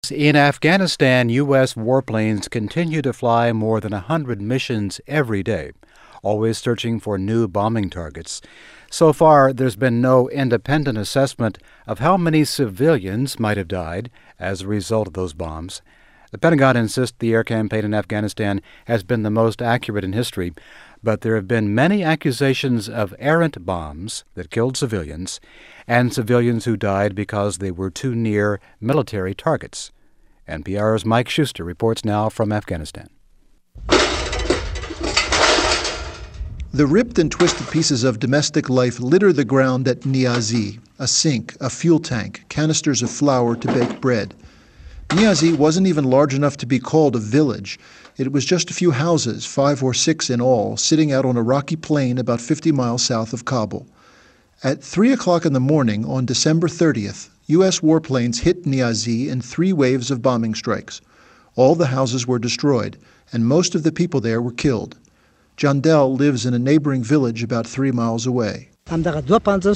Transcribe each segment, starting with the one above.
In Afghanistan, U.S. warplanes continue to fly more than 100 missions every day, always searching for new bombing targets. So far, there's been no independent assessment of how many civilians might have died as a result of those bombs. The Pentagon insists the air campaign in Afghanistan has been the most accurate in history, but there have been many accusations of errant bombs that killed civilians and civilians who died because they were too near military targets. NPR's Mike Schuster reports now from Afghanistan. The ripped and twisted pieces of domestic life litter the ground at Niazi, a sink, a fuel tank, canisters of flour to bake bread. Niazi wasn't even large enough to be called a village. It was just a few houses, 5 or 6 in all, sitting out on a rocky plain about 50 miles south of Kabul. At 3 o'clock in the morning on December 30th, U.S. warplanes hit Niazi in 3 waves of bombing strikes. All the houses were destroyed, and most of the people there were killed. Jandel lives in a neighboring village about 3 miles away. Here were about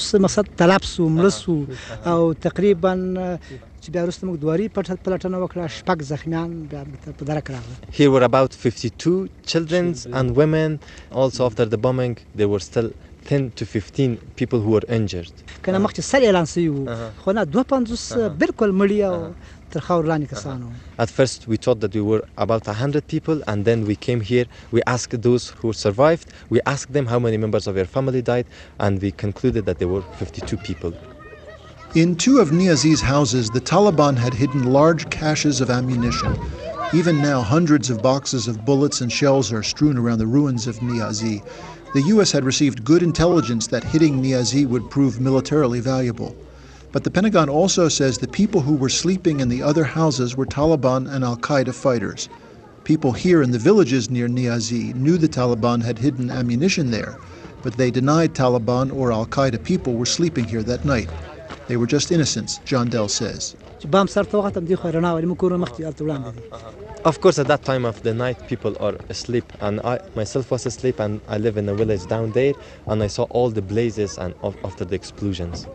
52 children and women. Also after the bombing, there were still 10 to 15 people who were injured. At first we thought that we were about 100 people, and then we came here, we asked those who survived, we asked them how many members of their family died, and we concluded that there were 52 people. In 2 of Niazi's houses, the Taliban had hidden large caches of ammunition. Even now, hundreds of boxes of bullets and shells are strewn around the ruins of Niazi. The U.S. had received good intelligence that hitting Niazi would prove militarily valuable. But the Pentagon also says the people who were sleeping in the other houses were Taliban and al-Qaeda fighters. People here in the villages near Niazi knew the Taliban had hidden ammunition there, but they denied Taliban or al-Qaeda people were sleeping here that night. They were just innocents, Jandel says. Of course, at that time of the night, people are asleep, and I myself was asleep, and I live in a village down there, and I saw all the blazes and after the explosions.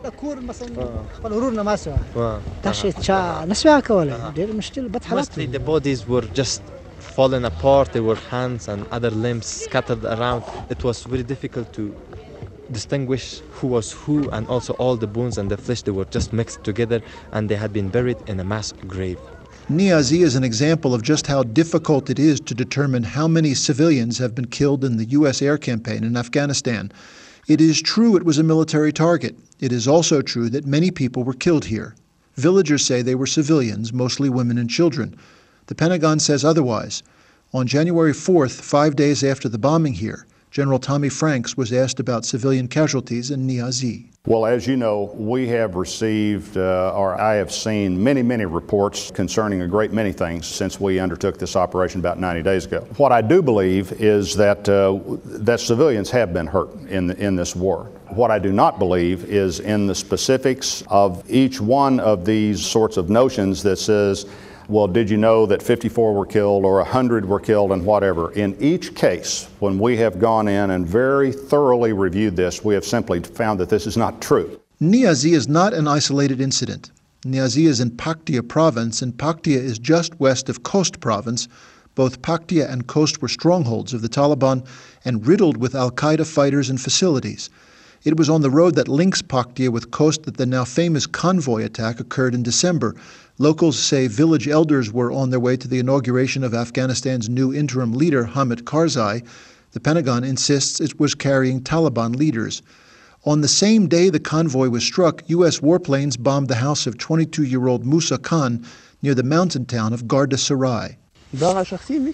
Mostly the bodies were just falling apart. There were hands and other limbs scattered around. It was very difficult to distinguish who was who, and also all the bones and the flesh, they were just mixed together, and they had been buried in a mass grave. Niazi is an example of just how difficult it is to determine how many civilians have been killed in the U.S. air campaign in Afghanistan. It is true it was a military target. It is also true that many people were killed here. Villagers say they were civilians, mostly women and children. The Pentagon says otherwise. On January 4th, 5 days after the bombing here, General Tommy Franks was asked about civilian casualties in Niazi. Well, as you know, we have received, or I have seen many reports concerning a great many things since we undertook this operation about 90 days ago. What I do believe is that civilians have been hurt in this war. What I do not believe is in the specifics of each one of these sorts of notions that says, well, did you know that 54 were killed or 100 were killed and whatever. In each case, when we have gone in and very thoroughly reviewed this, we have simply found that this is not true. Niazi is not an isolated incident. Niazi is in Paktia province, and Paktia is just west of Khost province. Both Paktia and Khost were strongholds of the Taliban and riddled with al-Qaeda fighters and facilities. It was on the road that links Paktia with Khost that the now famous convoy attack occurred in December. Locals say village elders were on their way to the inauguration of Afghanistan's new interim leader, Hamid Karzai. The Pentagon insists it was carrying Taliban leaders. On the same day the convoy was struck, U.S. warplanes bombed the house of 22-year-old Musa Khan near the mountain town of Garda Sarai. Yeah,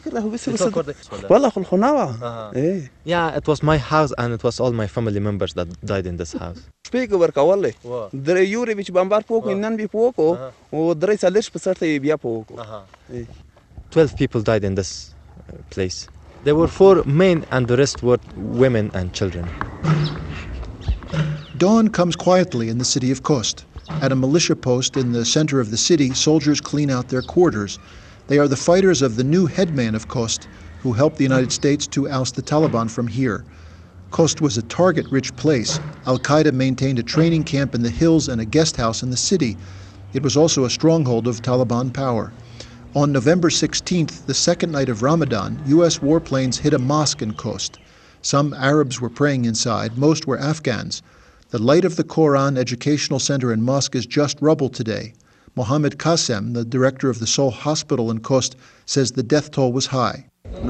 it was my house, and it was all my family members that died in this house. 12 people died in this place. There were 4 men, and the rest were women and children. Dawn comes quietly in the city of Khost. At a militia post in the center of the city, soldiers clean out their quarters. They are the fighters of the new headman of Khost, who helped the United States to oust the Taliban from here. Khost was a target-rich place. Al-Qaeda maintained a training camp in the hills and a guest house in the city. It was also a stronghold of Taliban power. On November 16th, the second night of Ramadan, U.S. warplanes hit a mosque in Khost. Some Arabs were praying inside, most were Afghans. The Light of the Quran Educational Center and Mosque is just rubble today. Mohammed Qasem, the director of the Seoul Hospital in Khost, says the death toll was high.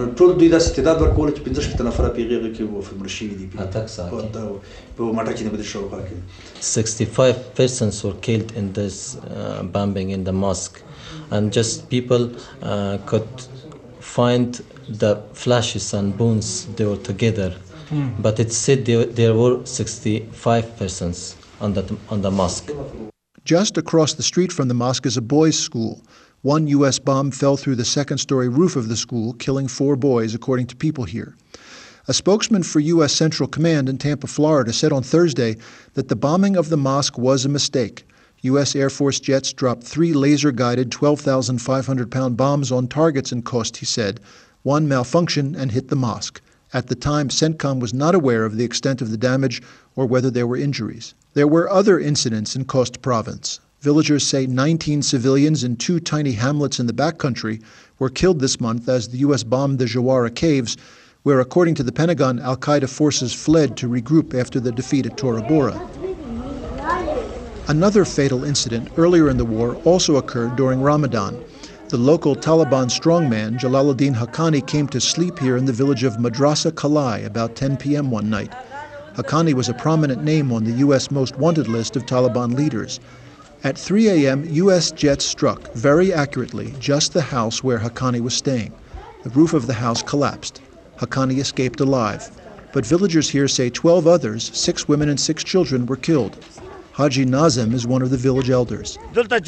65 persons were killed in this bombing in the mosque, and just people could find the flashes and bones. They were together, but it said there were 65 persons on the mosque. Just across the street from the mosque is a boys' school. One U.S. bomb fell through the second-story roof of the school, killing 4 boys, according to people here. A spokesman for U.S. Central Command in Tampa, Florida, said on Thursday that the bombing of the mosque was a mistake. U.S. Air Force jets dropped 3 laser-guided 12,500-pound bombs on targets in Khost, he said. One malfunctioned and hit the mosque. At the time, CENTCOM was not aware of the extent of the damage or whether there were injuries. There were other incidents in Khost province. Villagers say 19 civilians in 2 tiny hamlets in the backcountry were killed this month as the U.S. bombed the Jawara caves, where, according to the Pentagon, al-Qaeda forces fled to regroup after the defeat at Tora Bora. Another fatal incident earlier in the war also occurred during Ramadan. The local Taliban strongman, Jalaluddin Haqqani, came to sleep here in the village of Madrasa Kalai about 10 p.m. one night. Haqqani was a prominent name on the U.S. most wanted list of Taliban leaders. At 3 a.m., U.S. jets struck, very accurately, just the house where Haqqani was staying. The roof of the house collapsed. Haqqani escaped alive. But villagers here say 12 others, 6 women and 6 children, were killed. Haji Nazem is one of the village elders.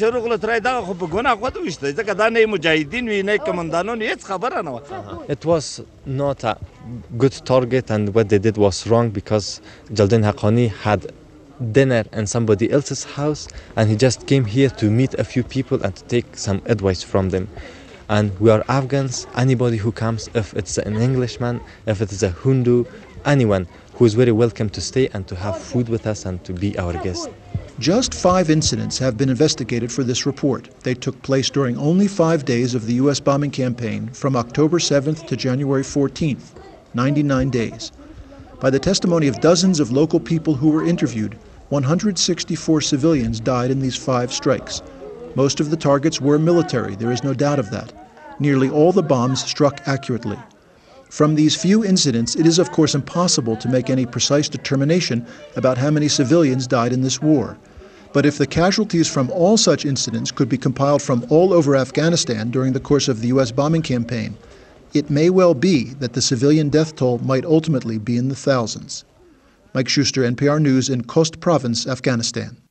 It was not a good target, and what they did was wrong, because Jalaluddin Haqqani had dinner in somebody else's house, and he just came here to meet a few people and to take some advice from them. And we are Afghans. Anybody who comes, if it's an Englishman, if it is a Hindu, anyone who is very welcome to stay and to have food with us and to be our guest. Just 5 incidents have been investigated for this report. They took place during only 5 days of the U.S. bombing campaign from October 7th to January 14th, 99 days. By the testimony of dozens of local people who were interviewed, 164 civilians died in these 5 strikes. Most of the targets were military, there is no doubt of that. Nearly all the bombs struck accurately. From these few incidents, it is of course impossible to make any precise determination about how many civilians died in this war. But if the casualties from all such incidents could be compiled from all over Afghanistan during the course of the U.S. bombing campaign, it may well be that the civilian death toll might ultimately be in the thousands. Mike Schuster, NPR News in Khost Province, Afghanistan.